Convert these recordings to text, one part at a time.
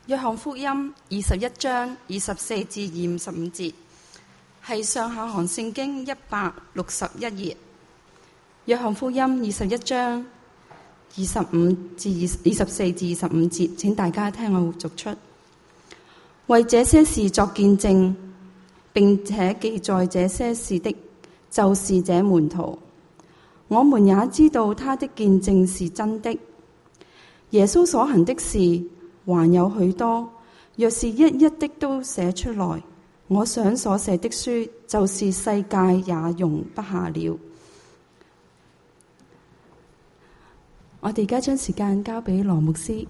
約翰福音21章24至25節，係上下行聖經161頁。約翰福音21章25至24至25節，請大家聽我讀出。為這些事作見證，並且記載這些事的，就是這門徒。我們也知道他的見證是真的。耶穌所行的事還有許多，若是一一的都寫出來，我想所寫的書就是世界也容不下了。我哋而家將時間交俾羅牧師。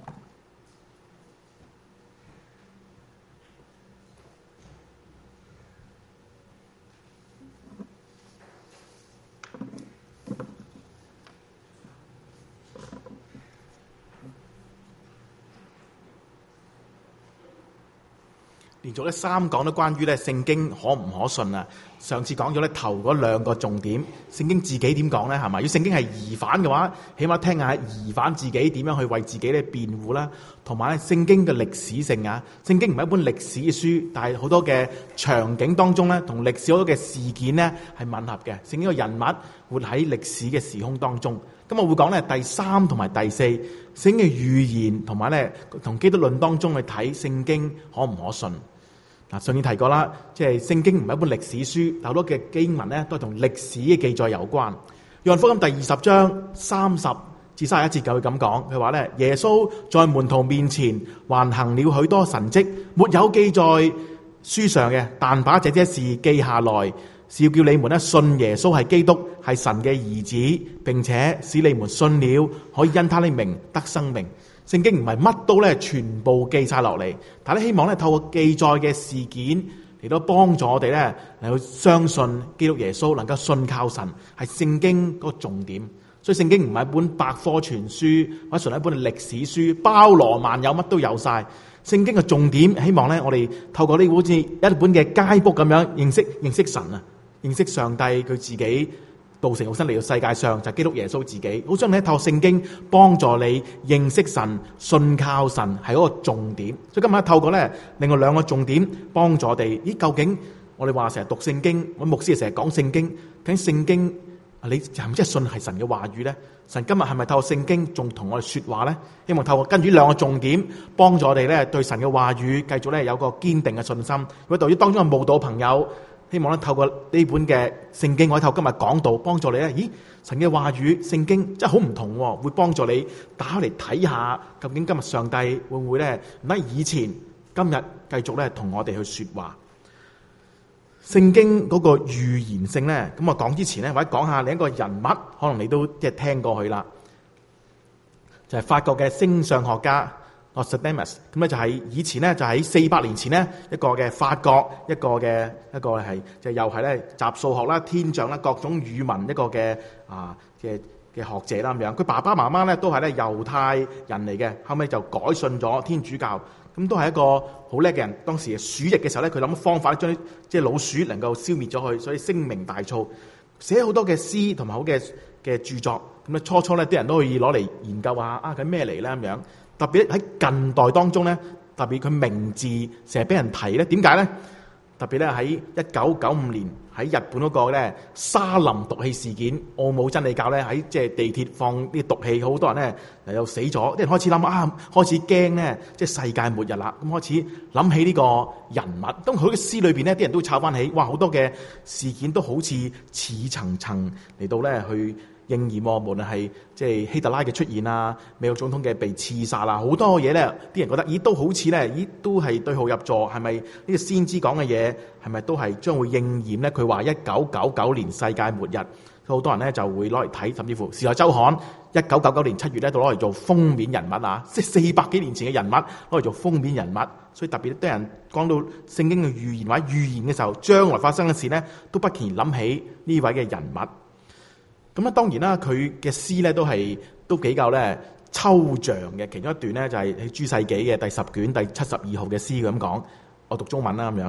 連續3講都關於聖經可唔可信啊！上次講咗頭嗰2個重點，聖經自己點講呢？係咪？如果聖經係疑犯嘅話，起碼聽下疑犯自己點樣去為自己辯護啦。同埋聖經嘅歷史性啊，聖經唔係一本歷史嘅書，但係好多嘅場景當中同歷史好多嘅事件係吻合嘅。聖經嘅人物活喺歷史嘅時空當中。咁我會講第3同埋第4，聖經嘅預言同埋同基督論當中去睇聖經可唔可信。上次提過啦，即係聖經唔係一本歷史書，但好多嘅經文都係同歷史嘅記載有關。約翰福音第20章30至31節就會咁講，佢話耶穌在門徒面前還行了許多神蹟，沒有記在書上嘅，但把這些事記下來，是要叫你們信耶穌係基督，係神嘅兒子，並且使你們信了，可以因他的名得生命。聖經唔係乜都全部記晒落嚟，但係希望透過記載嘅事件嚟到幫助我哋嚟去相信基督耶穌，能夠信靠神，係聖經嗰個重點。所以聖經唔係一本百科全書，或者純係一本歷史書，包羅萬有，乜都有晒。聖經嘅重點，希望我哋透過呢好似一本嘅街卜咁樣認識神啊，認識上帝佢自己。道成肉身嚟到世界上就係基督耶穌自己，好想你透過聖經幫助你認識神、信靠神係嗰個重點。所以今日透過另外2個重點幫助我哋。究竟我哋話成日讀聖經，我牧師成日講聖經，究竟聖經你係咪真係信係神嘅話語呢？神今日係咪透過聖經仲同我哋說話呢？希望透過跟住2個重點幫助我哋對神嘅話語繼續有個堅定嘅信心。如果對於當中嘅慕道朋友，希望透過呢本嘅聖經，我透過今日講道幫助你神嘅話語聖經真係好唔同，會幫助你打開嚟睇下，究竟今日上帝會唔會唔係以前今日繼續同我哋去說話。聖經嗰個預言性咁我講之前或者講下另一個人物，可能你都即係聽過去啦，就係法國嘅星相學家Nostradamus。咁就係以前就喺400年前一個嘅法國一個係就又係集數學啦、天象啦、各種語文一個嘅嘅學者啦咁樣。佢爸爸媽媽都係猶太人嚟嘅，後尾就改信咗天主教。咁都係一個好叻嘅人。當時鼠疫嘅時候佢諗方法將即係老鼠能夠消滅咗佢，所以聲名大噪，寫好多嘅詩同埋好嘅著作。咁初啲人都可以攞嚟研究下佢咩嚟咧咁樣。特別喺近代當中特別佢名字成日俾人提點解咧？特別喺1995年喺日本嗰個沙林毒氣事件，奧姆真理教喺即係地鐵放啲毒氣，好多人又死咗，啲人開始諗開始驚即係世界末日啦。咁開始諗起呢個人物，咁佢嘅詩裏邊啲人都會抄翻起，哇！好多嘅事件都好似層層嚟到去應驗，無論係即係希特拉嘅出現啊，美國總統嘅被刺殺啦，好多嘢啲人覺得都好似都係對號入座，係咪呢個先知講嘅嘢係咪都係將會應驗佢話1999年世界末日，好多人就會攞嚟睇，甚至乎《時代週刊》1999年7月都攞嚟做封面人物啊，即係400幾年前嘅人物攞嚟做封面人物，所以特別多人講到聖經嘅預言或者預言嘅時候，將來發生嘅事都不期然諗起呢位嘅人物。咁當然啦，佢嘅詩都比較抽象嘅。其中一段就係喺《諸世紀》嘅第10卷第72號嘅詩咁講。我讀中文啦咁樣。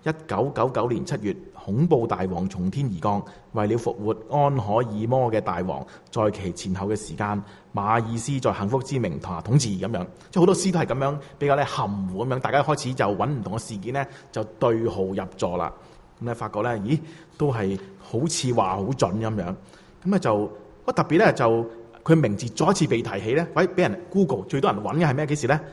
1999年7月，恐怖大王從天而降，為了復活安可爾摩嘅大王，在其前後嘅時間，馬爾斯在幸福之名下統治咁樣，即係好多詩都係咁樣比較咧含糊咁樣，大家開始就揾唔同嘅事件咧就對號入座啦。咁咧發覺咧，咦，都係好似話好準咁樣。咁咧就特別咧就佢名字再一次被提起咧，喂，俾人 Google 最多人揾嘅係咩？幾時咧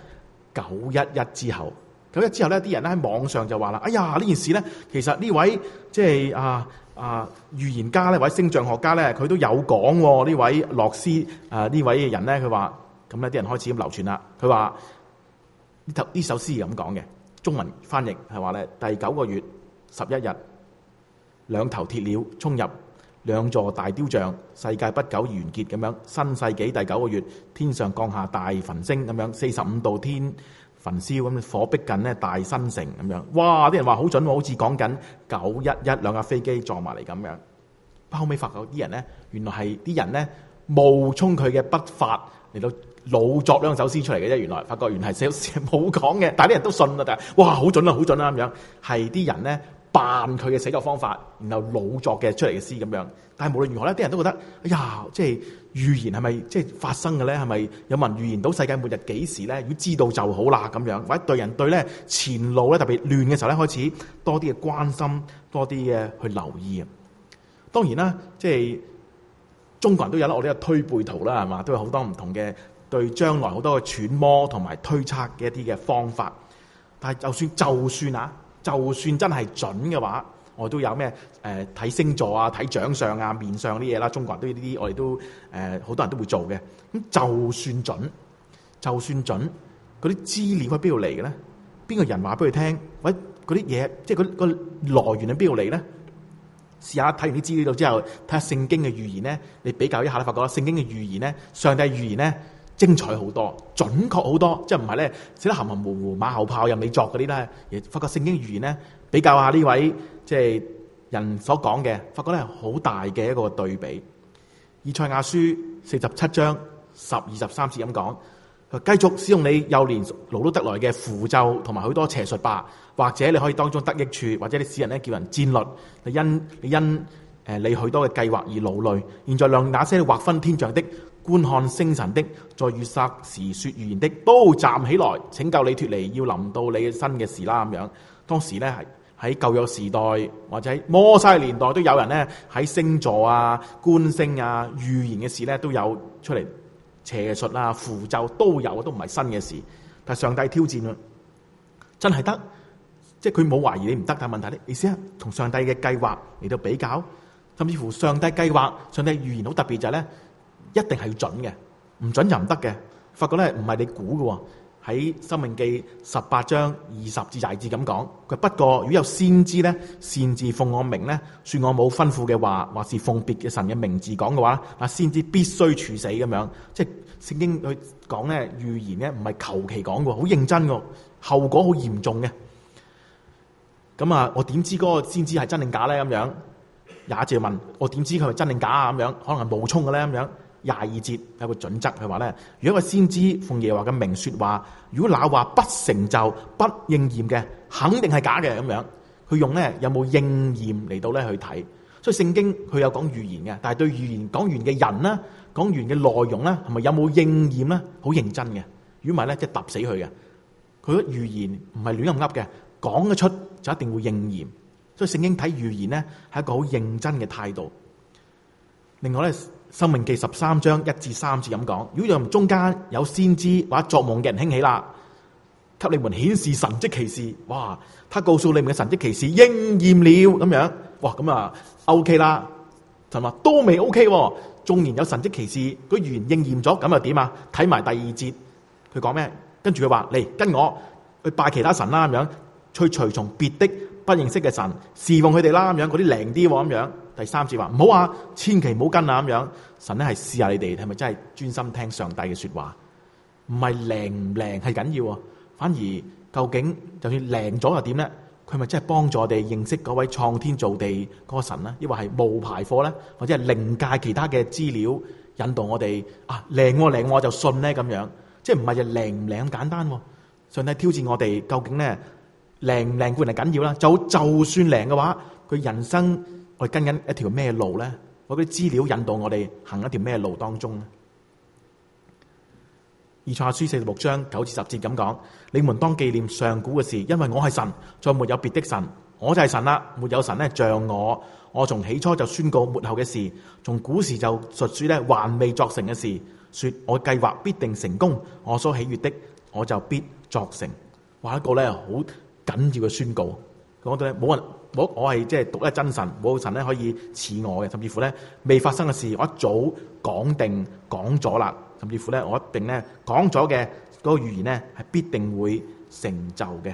？911之後。911之後咧，啲人咧喺網上就話啦：哎呀，呢件事咧，其實呢位即係預言家咧，或者星象學家咧，佢都有講喎。呢位洛斯呢位人咧，佢話咁咧，啲人開始咁流傳啦。佢話呢首詩係咁講嘅，中文翻譯係話咧，第9個月11日，兩頭鐵鳥衝入兩座大雕像，世界不久而完結咁樣。新世紀第9個月，天上降下大焚星咁樣，45度天焚燒咁，火逼近咧大新城咁樣。哇！啲人話好準喎，好似講緊911兩架飛機撞埋嚟咁樣。後尾發覺啲人咧，原來係啲人咧冒充佢嘅筆法嚟到老作兩首詩出嚟嘅啫。原來發覺原來係冇講嘅，但係啲人都信啦。但係哇，好準啦，好準啦咁樣，係啲人咧扮佢嘅寫作方法，然後老作嘅出嚟嘅詩咁樣。但係無論如何咧，啲人都覺得，哎呀，即係預言係咪即係發生嘅咧？係咪有冇人預言到世界末日幾時咧？如果知道就好啦咁樣，或者對人對咧前路咧特別亂嘅時候咧，開始多啲嘅關心，多啲嘅去留意啊。當然啦，即係中國人都有啦，我哋有推背圖啦，係嘛，都有好多唔同嘅對將來好多嘅揣摩同埋推測嘅一啲嘅方法。但係就算真係準嘅話，我哋都有咩睇星座啊、睇掌相啊、面相啲嘢啦。中國人都呢啲，我哋都好多人都會做嘅。咁就算準，嗰啲資料喺邊度嚟嘅咧？邊個人話俾佢聽？或者嗰啲嘢，即係嗰個來源喺邊度嚟咧？試下睇完啲資料之後，睇下聖經嘅預言咧，你比較一下咧，發覺聖經嘅預言咧，上帝預言咧精彩好多，準確好多，即係唔係咧寫得含含糊糊、馬後炮任你作嗰啲咧。而發覺聖經預言咧，比較下呢位即係人所講嘅，發覺咧好大嘅一個對比。以賽亞書47章10、23節咁講。繼續使用你幼年勞碌得來嘅符咒同埋許多邪術吧，或者你可以當中得益處，或者你使人咧叫人戰慄，你因你許多嘅計劃而勞累。現在讓那些劃分天象的、觀看星辰的、在月朔時說預言的，都站起來拯救你脫離要臨到你身嘅事啦咁樣。當時咧喺舊約時代或者喺摩西年代都有人咧喺星座啊、觀星啊、預言嘅事咧都有出嚟。邪術啊、符咒都有，都唔係新嘅事。但係上帝挑戰啊，真係得，即係佢冇懷疑你唔得。但係問題咧，你試下同上帝嘅計劃嚟到比較，甚至乎上帝計劃、上帝預言好特別就係咧，一定係要準嘅，唔準就唔得嘅。發覺咧唔係你估嘅喎。喺申命記18章20至22節咁講，佢不過如果有先知咧，擅自奉我名咧，說我冇吩咐嘅話，或是奉別嘅神嘅名字講嘅話，嗱，先知必須處死咁樣。即係聖經佢講咧預言咧，唔係求其講嘅，好認真嘅，後果好嚴重嘅。咁啊，我點知嗰個先知係真定假咧？咁樣也就問我點知佢係真定假啊？咁樣可能係冒充嘅咧？咁樣。22節有個準則，佢話咧，如果個先知奉耶和華嘅名說話，如果那話不成就、不應驗嘅，肯定係假嘅咁樣。佢用咧有冇應驗嚟到咧去睇，所以聖經佢有講預言嘅，但係對預言講完嘅人啦，講完嘅內容咧，係咪有冇應驗咧？好認真嘅，如果唔係咧，即係揼死佢嘅。佢嘅預言唔係亂咁噏嘅，講得出就一定會應驗。所以聖經睇預言咧係一個好認真嘅態度。另外咧，申命記13章1至3節咁講，如果中間有先知或者作夢嘅人興起啦，給你們顯示神蹟奇事，哇！他告訴你們嘅神蹟奇事應驗了咁樣，哇！咁啊 OK 啦，係嘛？都未 OK 喎，縱然有神蹟奇事，個預言應驗咗，咁又點啊？睇埋第2節，佢講咩？跟住佢話嚟跟我去拜其他神啦，咁樣去隨從別的不認識嘅神，侍奉佢哋啦，咁樣嗰啲靈啲喎，咁樣。第3節話唔好啊，千祈唔好跟啊咁樣。神咧係試下你哋係咪真係專心聽上帝嘅說話，唔係靈唔靈係緊要，反而究竟就算靈咗又點咧？佢咪真係幫助我哋認識嗰位創天造地嗰個神咧？抑或係冒牌貨咧？或者係靈界其他嘅資料引導我哋啊靈我就信咧咁樣？即係唔係就靈唔靈咁簡單？上帝挑戰我哋究竟咧靈唔靈固然係緊要啦，就算靈嘅話，佢人生我哋跟緊一條咩路咧？我啲資料引導我哋行一條咩路當中咧？以賽亞書46章9至10節咁講：你們當紀念上古嘅事，因為我係神，再沒有別的神，我就係神啦，沒有神咧像我。我從起初就宣告末後嘅事，從古時就述說咧還未作成嘅事，說我計劃必定成功，我所喜悅的我就必作成。話一個咧好緊要嘅宣告，講到咧冇人我係即係獨一真神，冇神咧可以似我嘅，甚至乎咧未發生嘅事，我一早講定講咗啦，甚至乎咧我一定咧講咗嘅嗰個預言咧係必定會成就嘅。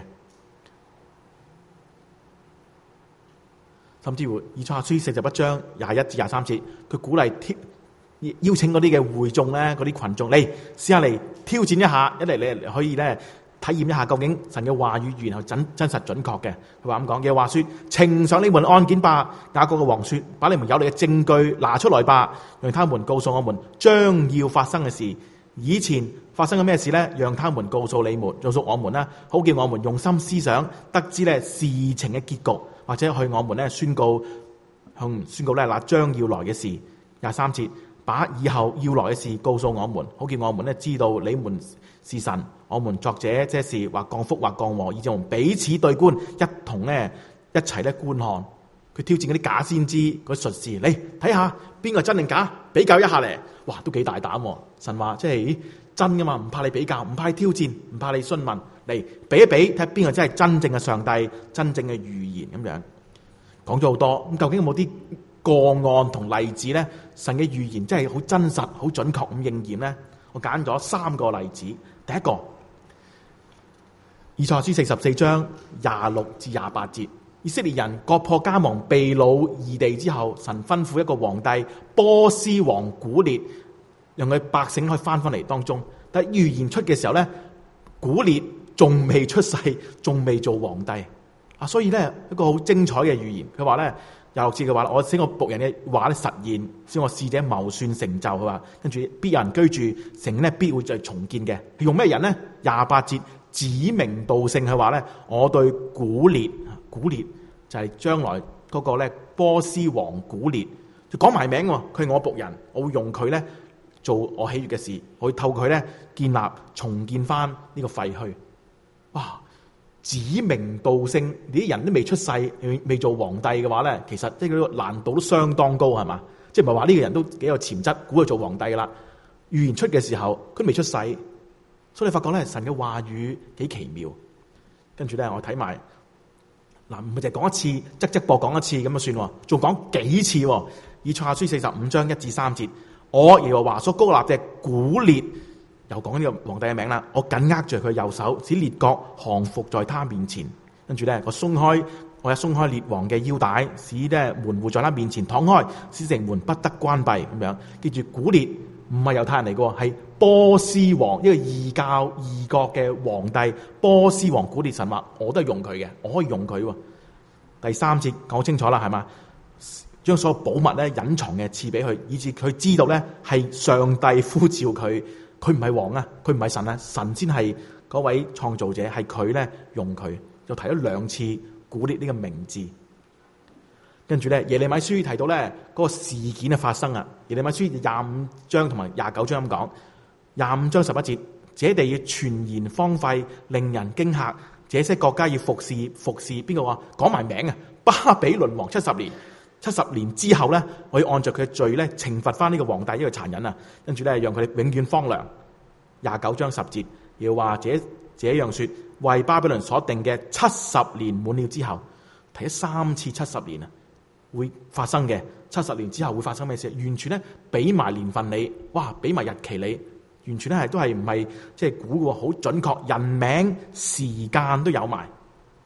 甚至乎以賽亞書41章21至23節，佢鼓勵邀請嗰啲嘅會眾咧，嗰啲群眾嚟試下嚟挑戰一下，一嚟你可以咧體驗一下究竟神嘅話語預言係真實準確嘅。佢話咁講嘅話說：呈上你們案件吧。雅各嘅王說：把你們有力嘅證據拿出來吧，讓他們告訴我們將要發生嘅事。以前發生嘅咩事呢？讓他們告訴你們，告訴我們啦，好叫我們用心思想，得知咧事情嘅結局。或者去我們咧宣告咧那將要來嘅事。23節，把以後要來嘅事告訴我們，好叫我們咧知道你們是神，我們作這事或降福或降禍，以致我們彼此對觀，一同咧一齊咧觀看。佢挑戰嗰啲假先知嗰啲術士，嚟睇下邊個真定假，比較一下嚟。哇，都幾大膽啊。神話即係真噶嘛，唔怕你比較，唔怕你挑戰，唔怕你詢問，嚟比一比，睇下邊個真係真正嘅上帝，真正嘅預言。咁樣講咗好多，咁究竟有冇啲個案同例子咧？神嘅預言真係好真實、好準確咁應驗咧？我揀咗3個例子。第一個，以賽亞書44章26至28節，以色列人國破家亡、被擄異地之後，神吩咐一個皇帝波斯王古列，讓佢百姓可以翻嚟當中。但係預言出嘅時候咧，古列仲未出世，仲未做皇帝啊！所以咧一個好精彩嘅預言，佢話咧26節嘅話，我使我僕人嘅話咧實現，使我使者謀算成就。佢話跟住必有人居住，城咧必會再重建嘅。佢用咩人咧？28節指名道姓，佢話咧我對古列就係將來嗰個咧波斯王古列，就講埋名喎。佢係我僕人，我會用佢咧做我喜悅嘅事，我會透過佢咧建立重建翻呢個廢墟。哇！指名道姓，你啲人都未出世，未做皇帝嘅話咧，其實即係個難度都相當高，係嘛？即係唔係話呢個人都幾有潛質，估佢做皇帝噶啦？預言出嘅時候，佢都未出世，所以你發覺咧，神嘅話語幾奇妙。跟住咧，我睇埋嗱，唔係就講一次，側播講一次咁就算，仲講幾次。以賽亞書45章1至3節，我耶和華所膏立嘅古列。又講呢個皇帝嘅名啦，我緊握住佢右手，使列國降服在他面前。跟住咧，我鬆開列王嘅腰帶，使咧門戶在他面前敞開，使城門不得關閉。咁樣記住，古列唔係猶太人嚟嘅，係波斯王，一個異教異國嘅皇帝。波斯王古列，神話我都係用佢嘅，我可以用佢。第3節講清楚啦，係嘛？將所有寶物咧隱藏嘅賜俾佢，以致佢知道咧係上帝呼召佢。佢唔係王啊，佢唔係神啊，神先係嗰位創造者，係佢咧用佢，就提咗2次古列呢個名字。跟住咧耶利米書提到咧嗰個事件嘅發生啊，耶利米書25章同埋29章咁講，25章11節，這地要全然荒廢，令人驚嚇，這些國家要服侍邊個話？講埋名啊，巴比倫王70年。70年之後咧，我要按照佢嘅罪咧懲罰翻呢個皇帝，呢個殘忍啊！跟住咧，讓佢哋永遠荒涼。29章10節，要話這樣說，為巴比倫所定嘅70年滿了之後，提咗3次70年啊，會發生嘅70年之後會發生咩事？完全咧俾埋年份你，哇，俾埋日期你，完全咧都係唔係即係估嘅，好準確，人名時間都有埋。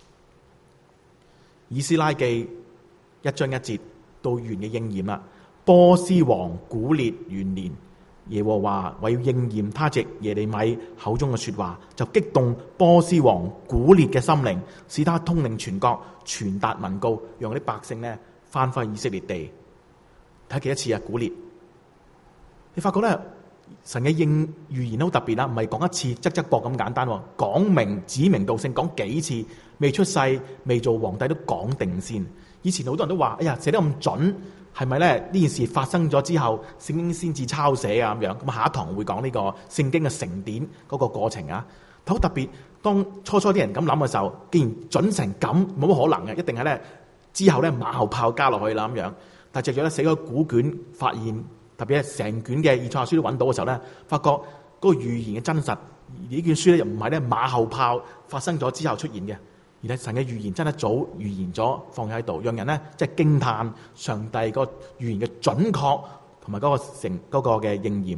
以斯拉記1章1節到完嘅應驗啦。波斯王古列元年，耶和華為要應驗他藉耶利米口中嘅說話，就激動波斯王古列嘅心靈，使他通令全國，傳達文告，讓啲百姓咧翻返以色列地。睇幾多次啊？古列，你發覺咧神嘅預言都好特別啦，唔係講一次側膊咁簡單，講明指名道姓講幾次，未出世未做皇帝都講定先。以前好多人都話：哎呀，寫得咁準，係咪咧？呢件事發生咗之後，聖經先至抄寫啊咁樣。咁下一堂會講呢個聖經嘅成典嗰個過程啊。好特別，當初啲人咁諗嘅時候，既然準成咁，冇乜可能嘅，一定係咧之後咧馬後炮加落去啦咁樣。但係藉著咧寫個古卷，發現特別係成卷嘅以賽亞書都揾到嘅時候咧，發覺嗰個預言嘅真實，呢卷書咧又唔係咧馬後炮發生咗之後出現嘅，而係神嘅預言真係早預言咗放喺度，讓人咧即係驚歎上帝個預言嘅準確同埋嗰個嘅應驗。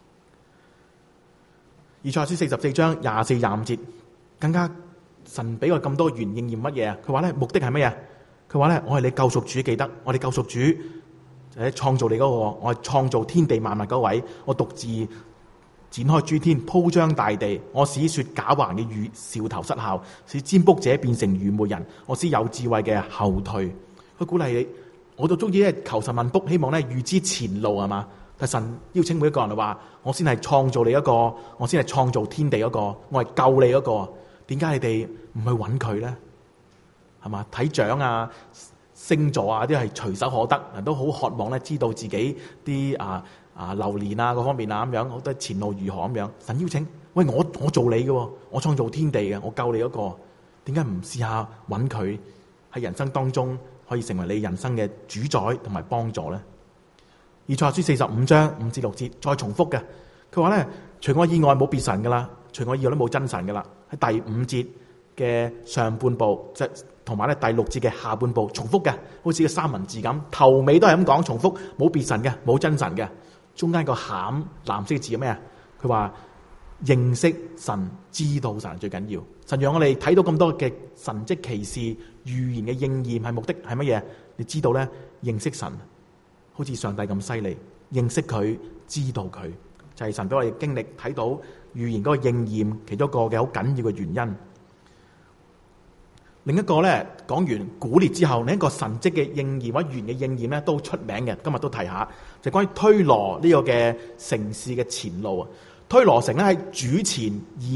以賽亞書44章24、25節，更加神俾我咁多預言應驗乜嘢啊？佢話咧目的係乜嘢？佢話咧我係你救贖主，記得我哋救贖主誒創造你嗰個，我係創造天地萬物嗰位，我獨自展開諸天，鋪張大地，我使說假話嘅兆頭失效，使占卜者變成愚昧人，我使有智慧嘅後退。佢鼓勵你，我都中意咧求神問卜，希望咧預知前路係嘛？但神邀請每一個人話：我先係創造你一個，我先係創造天地嗰個，我係救你嗰個。點解你哋唔去揾佢咧？係嘛？睇掌啊、星座啊啲係隨手可得，人都好渴望咧知道自己啲流年啊各方面啊咁樣，好多前路如何咁樣。神邀請：喂，我做你嘅，我創造天地嘅，我救你嗰個。點解唔試下揾佢喺人生當中可以成為你人生嘅主宰同埋幫助咧？以賽亞書45章5至6節再重複嘅，佢話咧：除我以外冇別神噶啦，除我以外都冇真神噶啦。喺第5節嘅上半部，即同埋咧第6節嘅下半部重複嘅，好似個三文治咁，頭尾都係咁講重複，冇別神嘅，冇真神嘅。中間個餡藍色嘅字係咩啊？佢話認識神，知道神最緊要。神讓我哋睇到咁多嘅神蹟奇事、預言嘅應驗，係目的係乜嘢？你知道咧，認識神。好似上帝咁犀利，認識佢，知道佢，就係神俾我哋經歷睇到預言嗰個應驗，其中一個嘅好緊要嘅原因。另一個咧講完古列之後，另一個神蹟嘅應驗或者預言嘅應驗咧都出名嘅，今日都提下，就關於推羅呢個嘅城市嘅前路啊。推羅城咧喺主前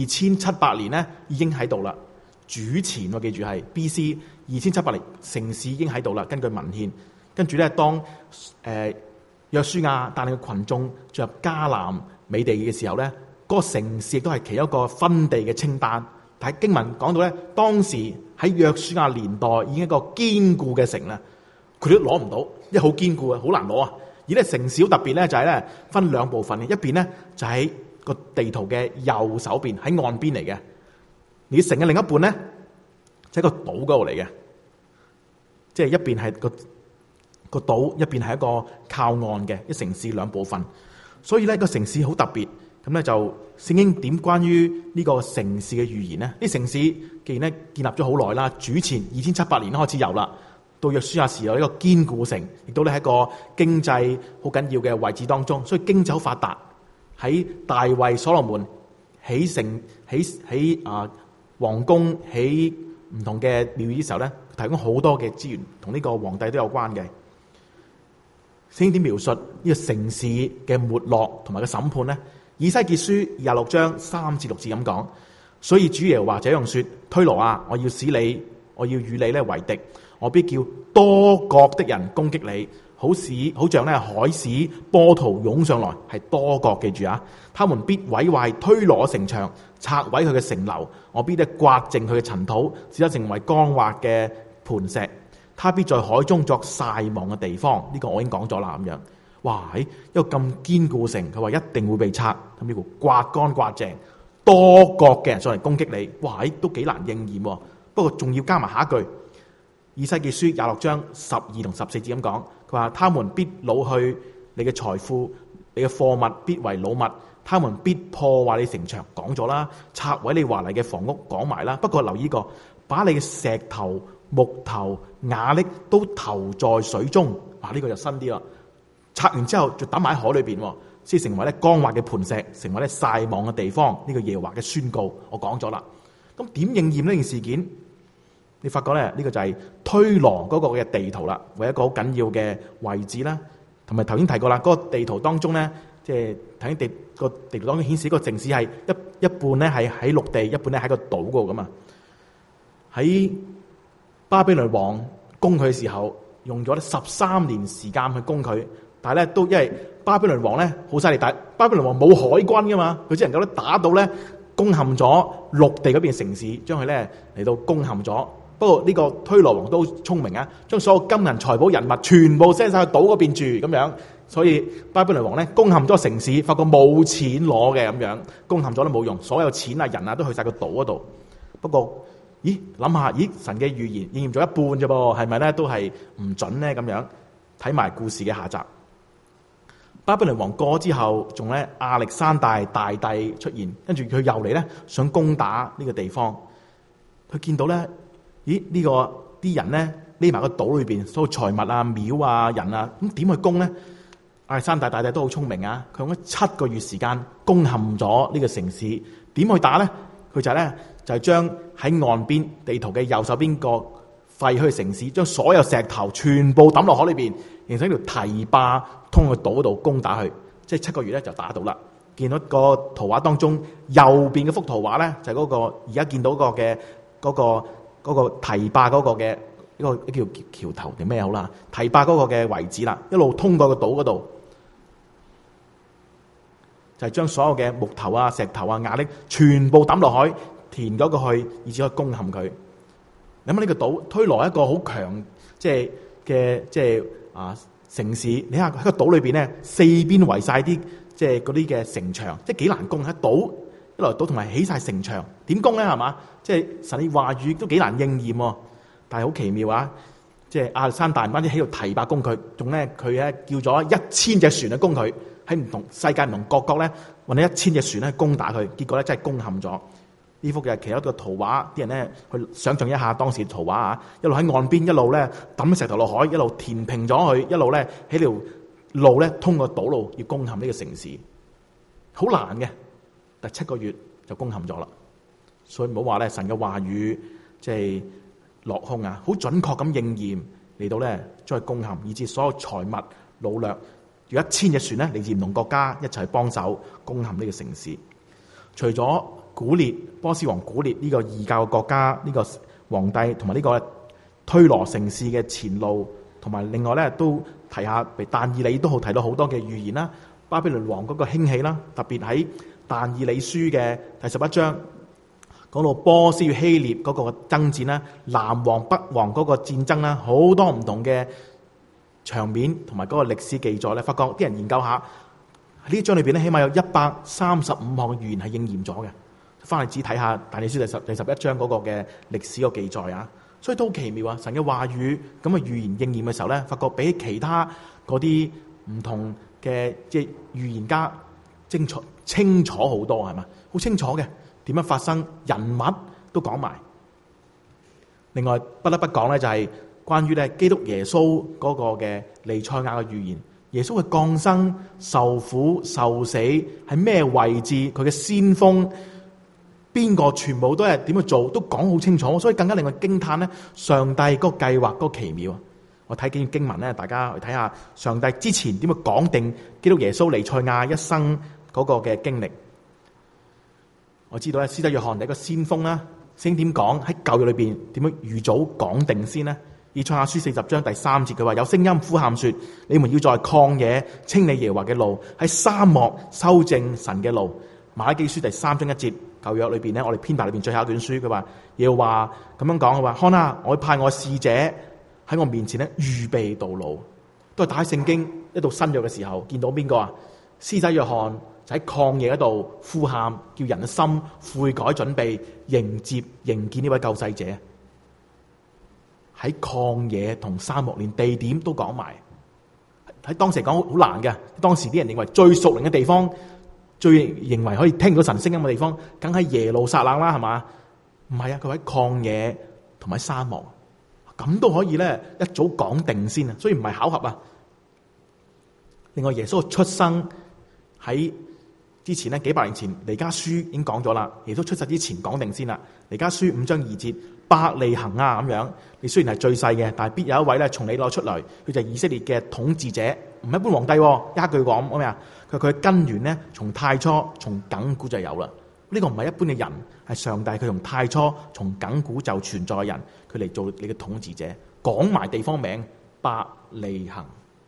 2700年咧已經喺度啦。主前我記住係 B.C. 2700年，城市已經喺度啦。根據文獻。跟住咧，當約書亞帶領嘅群眾進入迦南美地嘅時候咧，嗰個城市亦都係其中一個分地嘅清單。但係經文講到咧，當時喺約書亞年代已經一個堅固嘅城啦，佢都攞唔到，因為好堅固啊，好難攞啊。而咧城市好特別咧，就係咧分兩部分嘅，一邊咧就喺個地圖嘅右手邊喺岸邊嚟嘅，而城嘅另一半咧就喺個島嗰度嚟嘅，即係一邊係個島，一邊係一個靠岸嘅一城市兩部分，所以咧個城市好特別。咁咧就聖經點關於呢個城市嘅預言呢？呢城市既然咧建立咗好耐啦，主前2700年開始有啦，到約書亞時有呢個堅固城，亦都咧喺一個經濟好緊要嘅位置當中，所以經濟好發達。喺大衛所羅門起城起皇宮起唔同嘅廟宇嘅時候咧，提供好多嘅資源，同呢個皇帝都有關嘅。聖經點描述呢個城市嘅沒落同埋個審判呢？以西結書26章3至6節咁講，所以主耶和華這樣說：推羅啊，我要與你咧為敵，我必叫多國的人攻擊你，好像咧海市波濤湧上來，係多國，記住啊！他們必毀壞推羅城牆，拆毀佢嘅城樓，我必咧刮淨佢嘅塵土，使得成為光滑嘅磐石。他必在海中作曬網嘅地方，呢個我已經講咗啦。咁樣，哇！一個咁堅固城，佢話一定會被拆，咁呢個刮乾刮淨，多國嘅人上嚟攻擊你，哇！都幾難應驗。不過仲要加埋下一句，以西結書26章12同14節咁講，佢話他們必擄去你嘅財富，你嘅貨物必為擄物，他們必破壞你城牆，講咗啦，拆毀你華麗嘅房屋，講埋啦。不過留意個，把你嘅石頭、木頭、瓦礫都投在水中，哇！呢個就新啲啦。拆完之後就抌埋喺海裏邊，先成為咧光滑嘅磐石，成為咧曬網嘅地方。呢個耶和華嘅宣告，我講咗啦。咁點應驗呢件事件？你發覺咧呢個就係推羅嗰個嘅地圖啦，為一個好緊要嘅位置啦。同埋頭先提過啦，嗰個地圖當中咧即係睇地個地圖當中顯示，個城市係一半咧係喺陸地，一半咧喺個島嗰度噶嘛。喺巴比倫王攻佢嘅時候，用咗13年時間去攻佢，但係咧都因為巴比倫王咧好犀利，但係巴比倫王冇海軍噶嘛，佢只能夠咧打到咧攻陷咗陸地嗰邊嘅城市，將佢咧嚟到攻陷咗。不過呢個推羅王都聰明啊，將所有金銀財寶人物全部 send 晒去島嗰邊住咁樣，所以巴比倫王咧攻陷咗城市，發覺冇錢攞嘅咁樣，攻陷咗都冇用，所有錢啊人啊都去晒個島嗰度。不過諗下，神嘅預言應驗咗一半啫噃，係咪咧都係唔準咧咁樣？睇埋故事嘅下集。巴比倫王過咗之後，仲咧亞歷山大大帝出現，跟住佢又嚟咧想攻打呢個地方。佢見到咧，呢個啲人咧匿埋個島裏邊，所有財物啊、廟啊、人啊，咁點去攻咧？亞歷山大大帝都好聰明啊，佢用咗7個月時間攻陷咗呢個城市。點去打咧？佢就係將喺岸邊地圖嘅右手邊個廢墟城市，將所有石頭全部抌落海裏邊，形成一條堤壩通去島度攻打佢。即係7個月咧就打到啦。見到個圖畫當中右邊嘅幅圖畫咧，就係嗰個而家見到個嘅嗰個堤壩嗰個嘅一個叫橋頭定咩好啦？堤壩嗰個嘅位置啦，一路通過個島嗰度，就係將所有嘅木頭啊、石頭啊、瓦礫全部抌落海，填咗過去，以至可以攻陷佢。諗下呢個島推羅一個好強即係城市，你睇下喺個島裏邊咧，四邊圍晒啲即係嗰啲嘅城牆，即係幾難攻喺島一來島，同埋起晒城牆，點攻咧係嘛？即係神嘅話語都幾難應驗喎。但係好奇妙啊！即係亞歷山大唔單止喺度堤壩攻佢，仲咧佢咧叫咗1000隻船去攻佢，喺唔同世界唔同各國咧揾咗1000隻船咧攻打佢，結果咧真係攻陷咗。呢幅嘅其中一個圖畫，啲人咧去想象一下當時嘅圖畫啊，一路喺岸邊，一路咧抌石頭落海，一路填平咗佢，一路咧喺條路咧通過島路要攻陷呢個城市，好難嘅，但7個月就攻陷咗啦。所以唔好話咧神嘅話語即係落空啊，好準確咁應驗嚟到咧將佢攻陷，以致所有財物擄掠，有1000隻船咧嚟自唔同國家一齊幫手攻陷呢個城市。除咗古列波斯王古列呢個異教國家呢個皇帝，同埋呢個推羅城市嘅前路，同埋另外咧都提下，但以理都好提到好多嘅預言啦。巴比倫王嗰個興起啦，特別喺但以理書嘅第11章講到波斯與希臘嗰個爭戰啦，南王北王嗰個戰爭啦，好多唔同嘅場面同埋嗰個歷史記載咧，發覺啲人研究下喺呢章裏邊咧，起碼有135項嘅預言係應驗咗嘅。翻嚟只睇下但以理書第11章嗰個嘅歷史個記載啊，所以都好奇妙啊！神嘅話語咁嘅預言應驗嘅時候咧，發覺比起其他嗰啲唔同嘅即係預言家清楚好多，係嘛？好清楚嘅點樣發生，人物都講埋。另外不得不講咧，就係關於咧基督耶穌嗰個嘅彌賽亞嘅預言，耶穌嘅降生、受苦、受死喺咩位置，佢嘅先鋒。邊個全部都係點去做，都講好清楚，所以更加令我驚嘆咧。上帝嗰個計劃嗰個奇妙啊！我睇幾段經文咧，大家去睇下上帝之前點去講定基督耶穌彌賽亞一生嗰個嘅經歷。我知道咧，施洗約翰係一個先鋒啦，先點講喺舊約裏邊點樣預早講定先呢？以賽亞書40章第3節，佢話有聲音呼喊說：你們要在曠野清理耶和華嘅路，喺沙漠修正神嘅路。馬拉基書第3章1節。舊約裏邊咧，我哋編排裏邊最後一卷書，佢話要話咁樣講，佢話看啊，我會派我使者喺我面前咧預備道路。都係打開聖經一到新約嘅時候，見到邊個啊？施洗約翰就喺曠野嗰度呼喊，叫人嘅心悔改，準備迎見呢位救世者。喺曠野同沙漠連地點都講埋，喺當時講好難嘅。當時啲人認為最屬靈嘅地方，最認為可以聽到神聲音嘅地方，梗係耶路撒冷啦，係嘛？唔係啊，佢喺曠野同埋沙漠，咁都可以咧一早講定先啊，所以唔係巧合啊。另外，耶穌出生喺之前咧幾百年前，彌迦書已經講咗啦。耶穌出世之前講定先啦。彌迦書5章2節，伯利恆啊咁樣，你雖然係最細嘅，但係必有一位咧從你攞出來，佢就係以色列嘅統治者， 唔係一般皇帝喎，一句講咩啊？佢嘅根源咧，從太初從亙古就有啦。呢個唔係一般嘅人，係上帝佢從太初從亙古就存在嘅人，佢嚟做你嘅統治者。講埋地方名伯利恆。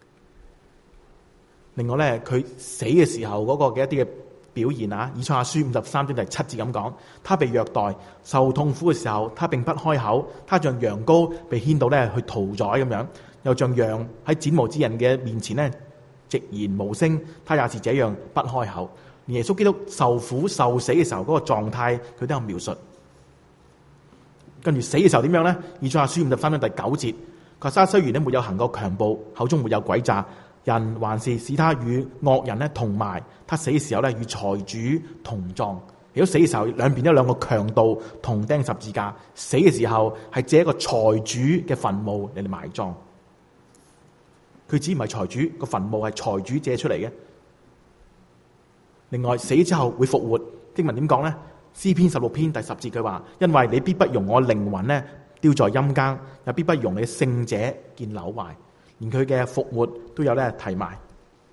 另外咧，佢死嘅時候嗰個嘅一啲嘅表現啊，以賽亞書53章第7節咁講，他被虐待受痛苦嘅時候，他並不開口，他像羊羔被牽到咧去屠宰咁樣，又像羊喺剪毛之人嘅面前咧寂然無聲，他也是這樣不開口。連耶穌基督受苦受死嘅時候嗰個狀態，佢都有描述。跟住死嘅時候點樣咧？以賽亞書53章第9節，佢話他雖然咧沒有行過強暴，口中沒有詭詐，人還是使他與惡人咧同埋，他死嘅時候咧與財主同葬。如果死嘅時候兩邊有兩個強盜同釘十字架，死嘅時候係借一個財主嘅墳墓嚟埋葬。佢只唔係財主，個墳墓係財主借出嚟嘅。另外死之後會復活，經文點講呢？詩篇16篇第10節佢話：因為你必不容我靈魂咧丟在陰間，也必不容你聖者見朽壞。連佢嘅復活都有咧提埋。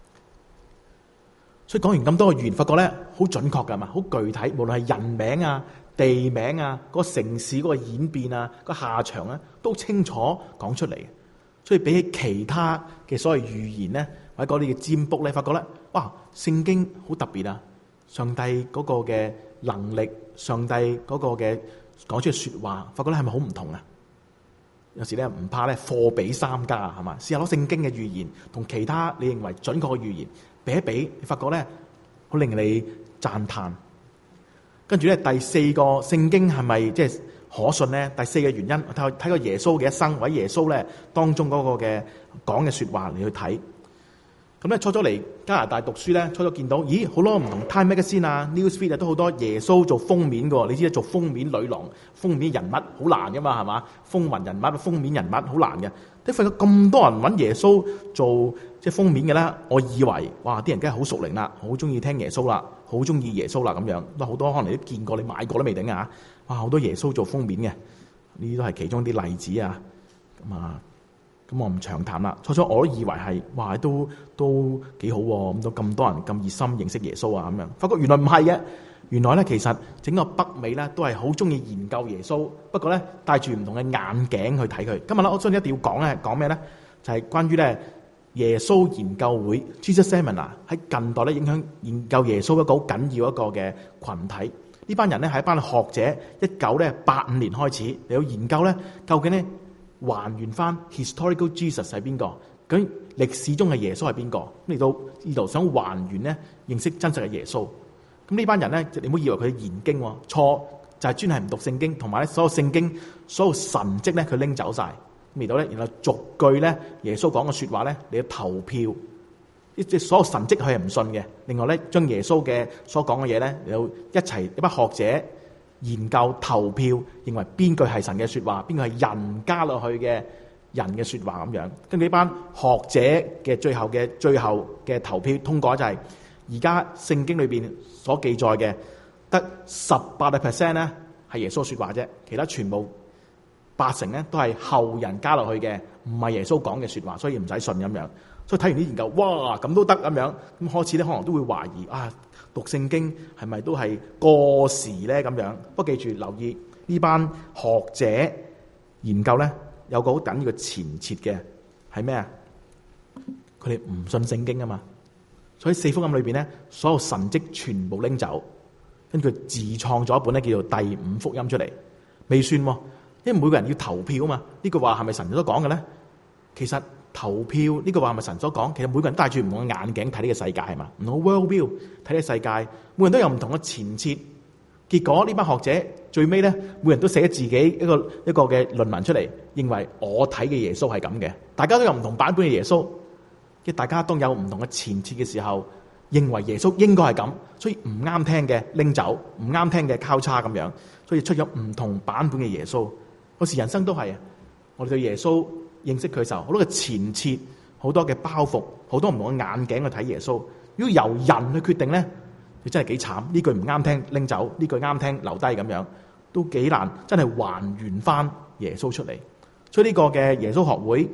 所以講完咁多嘅語言，發覺咧好準確噶嘛，好具體，無論係人名啊、地名啊、個城市嗰個演變啊、個下場咧，都清楚講出嚟。所以比起其他嘅所謂預言咧，或者嗰啲嘅占卜咧，發覺咧，哇，聖經好特別啊！上帝嗰個嘅能力，上帝嗰個嘅講出嘅說話，發覺咧係咪好唔同啊？有時咧唔怕咧貨比三家，係嘛？試下攞聖經嘅預言同其他你認為準確嘅預言比一比，你發覺咧好令你讚嘆。跟住咧第四個聖經係咪即係可信咧？第四個原因，睇過耶穌嘅一生，或者耶穌咧當中嗰個嘅講嘅說話嚟去睇。咁咧初咗嚟加拿大讀書咧，初咗見到，咦，好多唔同 Time Magazine 啊、Newsfeed 啊，都好多耶穌做封面嘅。你知做封面女郎、封面人物好難噶嘛，係嘛？風雲人物、封面人物好難嘅。你發覺咁多人揾耶穌做即係封面嘅啦，我以為哇，啲人梗係好屬靈啦，好中意聽耶穌啦，好中意耶穌啦咁樣。都好多可能你都見過，你買過都未定啊！哇，好多耶穌做封面嘅，呢啲都係其中啲例子啊。咁我唔長談啦。初初我都以為係，哇，都幾好喎，咁都咁多人咁熱心認識耶穌啊咁樣。發覺原來唔係嘅，原來咧其實整個北美咧都係好中意研究耶穌，不過咧戴住唔同嘅眼鏡去睇佢。今日咧我相信一定要講咧，講咩咧？就係關於咧耶穌研究會 Jesus Seminar 喺近代咧影響研究耶穌一個好緊要一個嘅群體。呢班人咧係一班學者，1985年開始嚟到研究咧，究竟咧還原翻 historical Jesus 係邊個？究竟歷史中嘅耶穌係邊個？嚟到呢度想還原咧，認識真實嘅耶穌。咁呢班人咧，你唔好以為佢研經喎，錯，就係專係唔讀聖經，同埋咧所有聖經所有神蹟咧佢拎走晒。嚟到咧，然後逐句咧耶穌講嘅說話咧，你要投票。即係所有神蹟佢係唔信嘅。另外咧，將耶穌嘅所講嘅嘢咧，你要一齊一班學者研究投票，認為邊句係神嘅說話，邊句係人加落去嘅人嘅說話咁樣。跟住呢班學者嘅最後嘅投票通過就係而家聖經裏邊所記載嘅得18% 咧係耶穌說話啫，其他全部80%咧都係後人加落去嘅，唔係耶穌講嘅說話，所以唔使信咁樣。所以睇完啲研究，哇，咁都得咁樣，咁開始咧可能都會懷疑啊，讀聖經係咪都係過時咧咁樣？不過記住留意呢班學者研究咧有個好緊要嘅前設嘅係咩啊？佢哋唔信聖經啊嘛，所以四福音裏邊咧所有神蹟全部拎走，跟住自創咗一本咧叫做第五福音出嚟，未算喎，因為每個人要投票啊嘛。呢句話係咪神所講嘅咧？其實投票呢個話係咪神所講？其實每個人戴住唔同嘅眼鏡睇呢個世界係嘛，唔同 world view 睇呢個世界，每人都有唔同嘅前設。結果呢班學者最尾咧，每人都寫自己一個嘅論文出嚟，認為我睇嘅耶穌係咁嘅。大家都有唔同版本嘅耶穌，即大家都有唔同嘅前設嘅時候，認為耶穌應該係咁，所以唔啱聽嘅拎走，唔啱聽嘅交叉咁樣，所以出咗唔同版本嘅耶穌。有時人生都係啊，我哋對耶穌認識佢嘅時候，好多嘅前設，好多嘅包袱，好多唔同嘅眼鏡去睇耶穌。如果由人去決定咧，你真係幾慘。呢句唔啱聽拎走，呢句啱聽留低咁樣，都幾難真係還原翻耶穌出嚟。所以呢個嘅耶穌學會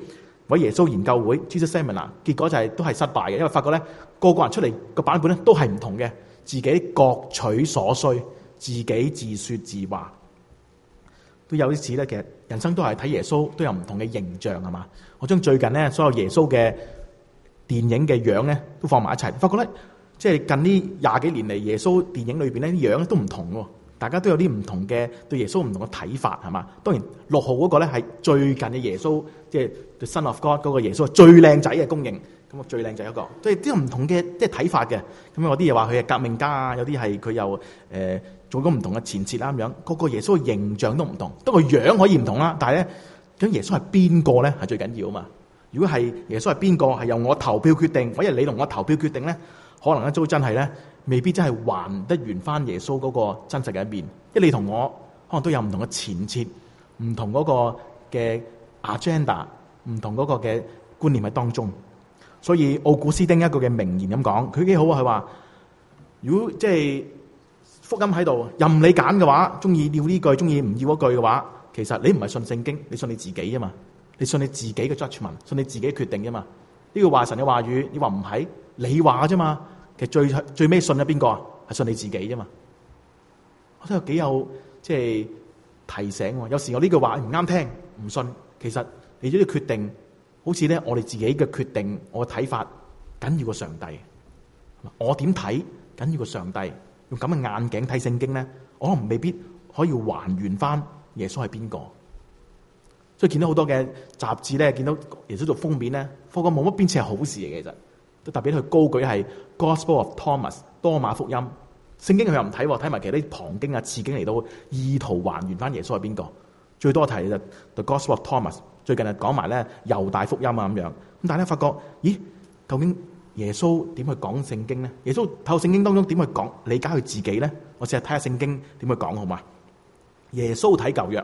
為耶穌研究會 Jesus Seminar， 結果就係都係失敗嘅，因為發覺咧個人出嚟個版本咧都係唔同嘅，自己各取所需，自己自說自話，都有啲似咧。其實人生都係睇耶穌都有唔同嘅形象係嘛。我將最近咧所有耶穌嘅電影嘅樣咧都放埋一齊，發覺咧即係近呢20幾年嚟耶穌電影裏邊咧啲樣都唔同喎。大家都有啲唔同嘅對耶穌唔同嘅睇法係嘛。當然6號嗰個咧係最近嘅耶穌，即係 The Son of God 嗰個耶穌最靚仔嘅公認，咁啊最靚仔一個，即係啲唔同嘅即係睇法嘅。咁有啲嘢話佢係革命家啊，有啲係佢又做咗唔同嘅前設啦咁樣。個個耶穌嘅形象都唔同，不過樣可以唔同啦。但係咧，咁耶穌係邊個咧係最緊要啊嘛？如果係耶穌係邊個係由我投票決定，或者你同我投票決定咧，可能咧都真係咧。未必真係還得完翻耶穌嗰個真實嘅一面，因為你同我可能都有唔同嘅前設，唔同嗰個嘅 agenda， 唔同嗰個嘅觀念喺當中。所以奧古斯丁一個嘅名言咁講，佢幾好啊！佢話：如果即係福音喺度，任你揀嘅話，中意要呢句，中意唔要嗰句嘅話，其實你唔係信聖經，你信你自己啊嘛，你信你自己嘅 judgment， 信你自己嘅決定啫嘛。呢個話神嘅話語，你話唔係，你話啫嘛。其實最尾信咗邊個啊？係信你自己啫嘛。我覺得幾有即係提醒。有時我呢句話唔啱聽，唔信。其實你呢啲決定，好似咧我哋自己嘅決定，我嘅睇法緊要過上帝。我點睇緊要過上帝？用咁嘅眼鏡睇聖經咧，我可能未必可以還原翻耶穌係邊個。所以見到好多嘅雜誌咧，見到耶穌做封面咧，發覺冇乜邊次係好事嚟嘅。其實都特別佢高舉係 Gospel of Thomas 多馬福音。聖經佢又唔睇，睇埋其他啲旁經啊、次經嚟到意圖還原翻耶穌係邊個。最多提就 The Gospel of Thomas， 最近係講埋咧猶大福音啊咁樣。咁但係咧發覺，咦？究竟耶穌點去講聖經咧？耶穌透過聖經當中點去講理解佢自己咧？我試下睇下聖經點去講好嘛？耶穌睇舊約，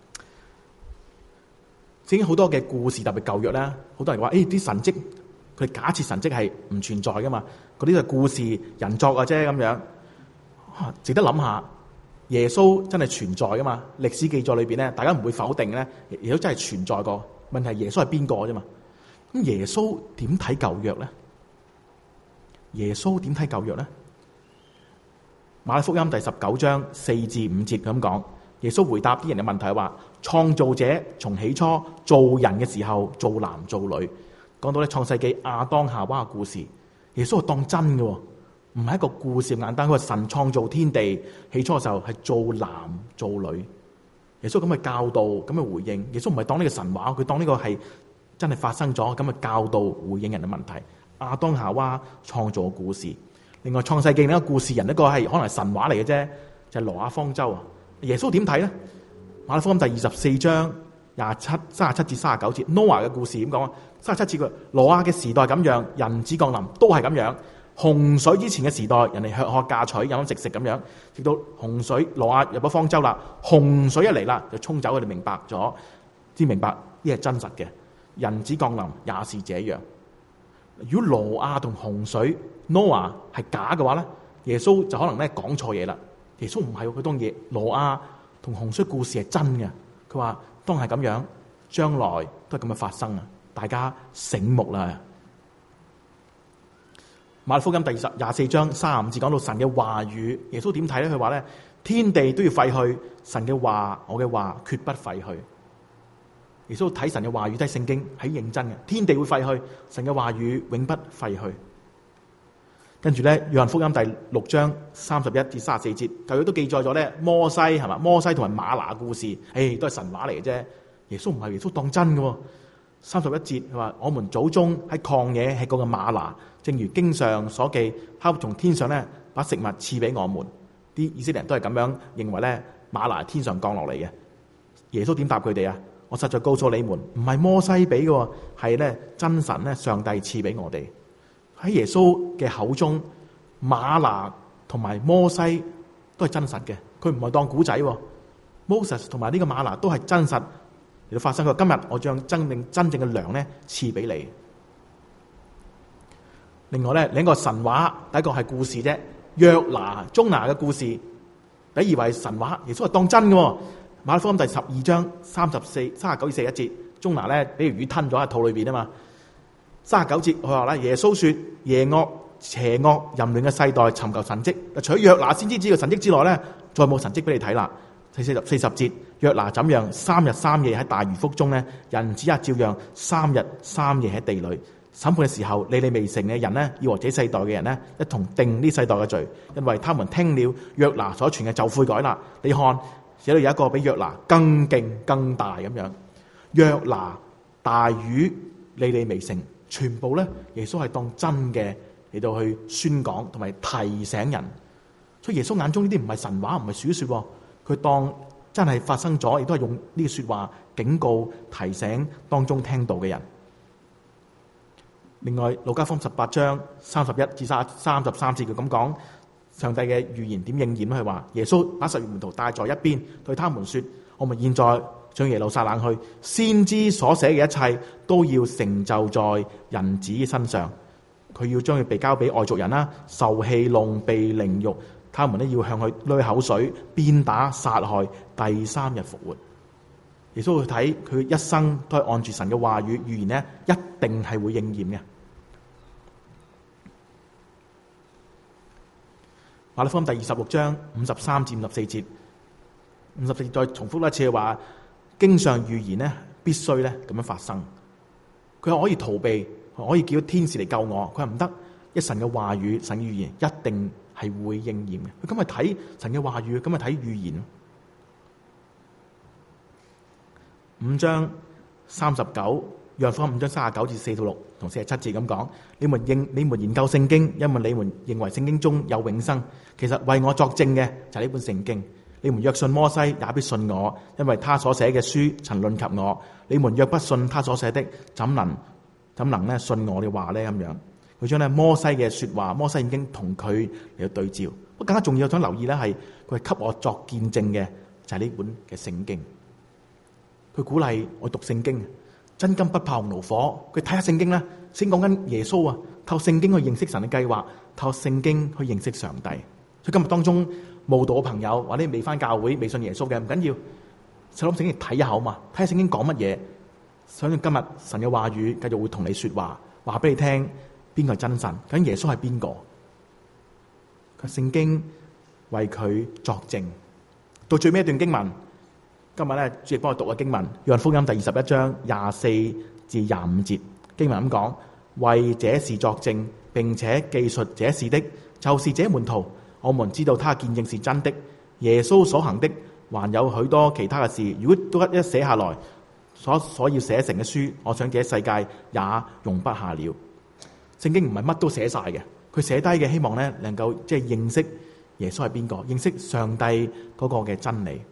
聖經好多嘅故事，特別舊約咧，好多人話啲神蹟，佢假設神蹟係唔存在噶嘛？嗰啲係故事人作嘅啫咁樣。值得諗下，耶穌真係存在噶嘛？歷史記載裏邊咧，大家唔會否定咧，耶穌真係存在過。問題係耶穌係邊個啫嘛？咁耶穌點睇舊約咧？耶穌點睇舊約咧？馬太福音第19章4至5節咁講，耶穌回答啲人嘅問題話：創造者從起初造人嘅時候，造男造女。講到咧創世紀亞當夏娃嘅故事，耶穌係當真嘅，唔係一個故事咁簡單。佢話神創造天地，起初嘅時候係造男造女。耶穌咁嘅教導，咁嘅回應，耶穌唔係當呢個神話，佢當呢個係真係發生咗咁嘅教導回應人嘅問題。亞當夏娃創造嘅故事，另外創世紀另一個故事人一個係可能係神話嚟嘅啫，就係挪亞方舟啊。耶穌點睇咧？馬太福音第24章37至39節，挪亞嘅故事點講啊？37節佢挪亞嘅時代咁樣，人子降臨都係咁樣。洪水之前嘅時代，人哋吃喝嫁娶、飲飲食食咁樣，直到洪水挪亞入咗方舟啦，洪水一嚟啦，就沖走佢哋，明白咗，先明白呢係真實嘅。人子降臨也是這樣。如果挪亞同洪水 Noah 係假嘅話咧，耶穌就可能咧講錯嘢啦。耶穌唔係，佢當嘢挪亞同洪水故事係真嘅。佢話當係咁樣，將來都係咁樣發生啊！大家醒目啦。馬太福音第24章35節講到神嘅話語，耶穌點睇咧？佢話咧，天地都要廢去，神嘅話，我嘅話決不廢去。耶穌睇神嘅話語，睇聖經係認真嘅。天地會廢去，神嘅話語永不廢去。跟住咧，約翰福音第6章31至34節，舊約都記載咗咧摩西係嘛？摩西同埋馬拿故事，都係神話嚟嘅啫。耶穌唔係，耶穌當真嘅。31節佢話：我們祖宗喺曠野吃過嘅馬拿，正如經上所記，他從天上咧把食物賜俾我們。啲以色列人都係咁樣認為咧，馬拿係天上降落嚟嘅。耶穌點答佢哋啊？我實在告訴你們，唔係摩西俾嘅，係咧真神咧上帝賜俾我哋。喺耶穌嘅口中，馬拿同埋摩西都係真實嘅，佢唔係當古仔。Moses 同埋呢個馬拿都係真實嚟到發生。佢今日我將真正嘅糧咧賜俾你。另外咧，另一個神話，第一個係故事啫。約拿、中拿嘅故事，你以為神話，耶穌係當真嘅。馬太福音第12章39至41節， 中拿咧俾條魚吞咗喺肚裏邊啊嘛。39節佢話咧，耶穌說邪惡淫亂嘅世代尋求神蹟，除咗約拿先知嘅神蹟之外咧，再冇神蹟俾你睇啦。40節，約拿怎樣3日3夜喺大魚腹中咧，人子也照樣3日3夜喺地裏。審判嘅時候，尼尼微城嘅人呢，要和這世代嘅人呢，一同定呢世代嘅罪，因為他們聽了約拿所傳嘅就悔改啦。你看，這裏有一個比約拿更勁更大咁樣。約拿、大魚、尼尼微城，全部咧耶穌係當真嘅嚟到去宣講同埋提醒人。所以耶穌眼中呢啲唔係神話，唔係小說，佢當真係發生咗，亦都係用呢個說話警告提醒當中聽到嘅人。另外，路加福音18章31至33節佢咁講上帝嘅預言點應驗咧？佢話耶穌把12門徒帶在一邊，對他們說：我們現在上耶路撒冷去，先知所寫嘅一切都要成就在人子身上。佢要將佢被交俾外族人啦，受戲弄、被凌辱，他們要向佢濺口水、鞭打、殺害，第3日復活。耶穌去睇佢一生都係按住神嘅話語預言呢，一定係會應驗嘅。馬太福音第26章53至54節，54節再重複一次話，經上預言呢必須咧咁樣發生。佢話可以逃避，可以叫天使嚟救我，佢話唔得。一神嘅話語、神嘅預言一定係會應驗嘅。佢今日睇神嘅話語，今日睇預言。5章39，約翰福音5章39至46同47節咁講：你們研究聖經，因為你們認為聖經中有永生。其實為我作證嘅就係呢本聖經。你們若信摩西，也必信我，因為他所寫嘅書曾論及我。你們若不信他所寫的，怎能咧信我嘅話咧？咁樣佢將咧摩西嘅說話，摩西已經同佢嚟到對照。不過更加重要，想留意咧係佢係給我作見證嘅，就係呢本嘅聖經。佢鼓勵我讀聖經，真金不怕紅爐火。佢睇下聖經咧，先講緊耶穌啊，透過聖經去認識神嘅計劃，透過聖經去認識上帝。所以今日當中慕道嘅朋友，或者未翻教會、未信耶穌嘅，唔緊要，就攞聖經睇一口嘛，睇下聖經講乜嘢。相信今日神嘅話語繼續會同你說話，話俾你聽邊個係真神，究竟耶穌係邊個？佢聖經為佢作證。到最尾一段經文，今日咧主席幫我讀嘅經文，約翰福音第21章24至25節，經文咁講：為這事作證，並且記述這事的，就是這門徒。我們知道他見證是真的，耶穌所行的還有許多其他嘅事，如果都一寫下來，所要寫成嘅書，我想這世界也容不下了。聖經唔係乜都寫晒嘅，佢寫低嘅希望咧能夠即係認識耶穌係邊個，認識上帝嗰個嘅真理。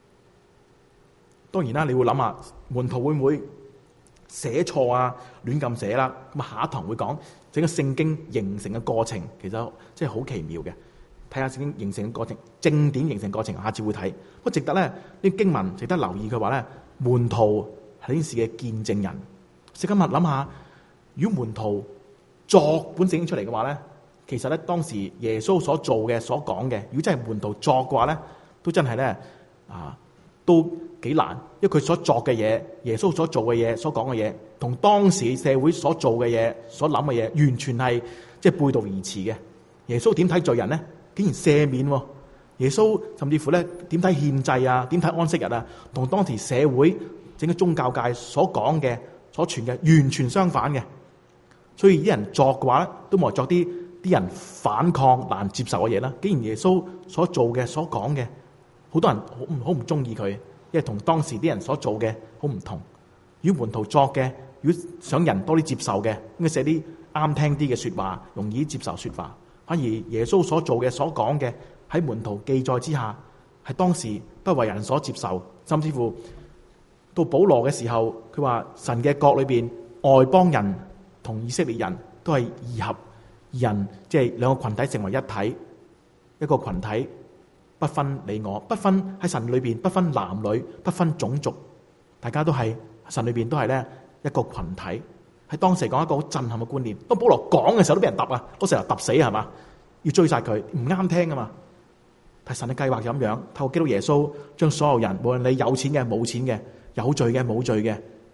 當然啦，你會諗下門徒會唔會寫錯啊，亂咁寫啦？咁下一堂會講整個聖經形成嘅過程，其實即係好奇妙嘅。睇下聖經形成嘅過程，正典形成過程，下次會睇。不過值得咧，呢經文值得留意。佢話咧，門徒係呢件事嘅見證人。所以今日諗下，如果門徒作本聖經出嚟嘅話咧，其實咧當時耶穌所做嘅、所講嘅，如果真係門徒作嘅話咧，都真係咧都幾難，因為佢所作嘅嘢，耶穌所做嘅嘢、所講嘅嘢，同當時社會所做嘅嘢、所諗嘅嘢，完全係即係背道而馳嘅。耶穌點睇罪人咧？竟然赦免喎！耶穌甚至乎咧點睇獻祭啊？點睇安息日啊？同當時社會整個宗教界所講嘅、所傳嘅完全相反嘅。所以啲人作嘅話，都冇作啲人反抗難接受嘅嘢啦。竟然耶穌所做嘅、所講嘅，好多人好唔中意佢，因為同當時啲人所做嘅好唔同。如果門徒作嘅，如果想人多啲接受嘅，應該寫啲啱聽啲嘅說話，容易接受說話。反而耶穌所做嘅、所講嘅，喺門徒記載之下，係當時不為人所接受，甚至乎到保羅嘅時候，佢話神嘅國裏邊外邦人同以色列人都係二合二人，即係兩個群體成為一體，一個群體不分你我，不分喺神裏邊，不分男女，不分種族，大家都係神裏邊都係咧一個群體。喺當時講一個好震撼嘅觀念，當保羅講嘅時候都俾人揼啊，嗰時候揼死係嘛，要追殺佢，唔啱聽啊嘛。但神嘅計劃就咁樣，透過基督耶穌將所有人，無論你有錢嘅、冇錢嘅、有罪嘅、冇罪嘅，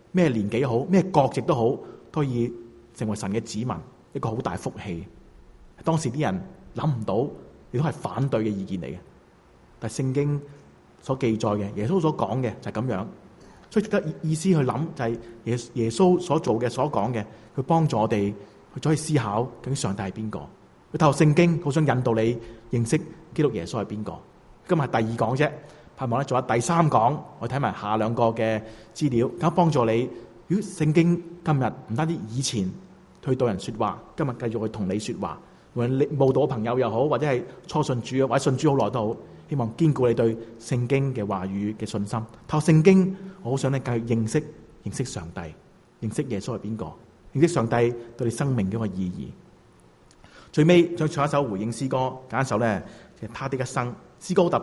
咩年紀好，咩國籍都好，都可以成為神嘅子民，一個好大福氣。當時啲人諗唔到，亦都係反對嘅意見嚟嘅。但係聖經所記載嘅，耶穌所講嘅就係咁樣，所以值得意思去諗，就係耶穌所做嘅、所講嘅，佢幫助我哋去再去思考究竟上帝係邊個。佢透過聖經好想引導你認識基督耶穌係邊個。今日係第二講啫，盼望咧做下第三講，我睇埋下兩個嘅資料，咁幫助你。如果聖經今日唔單止以前去對人說話，今日繼續去同你說話，無論你慕道嘅朋友又好，或者係初信主或者信主好耐都好，希望堅固你對聖經嘅話語嘅信心。透過聖經，我好想你繼續認識上帝，認識耶穌係邊個，認識上帝對你生命嘅一個意義。最尾再唱一首回應詩歌，揀一首咧，就係他的一生。詩歌好特別。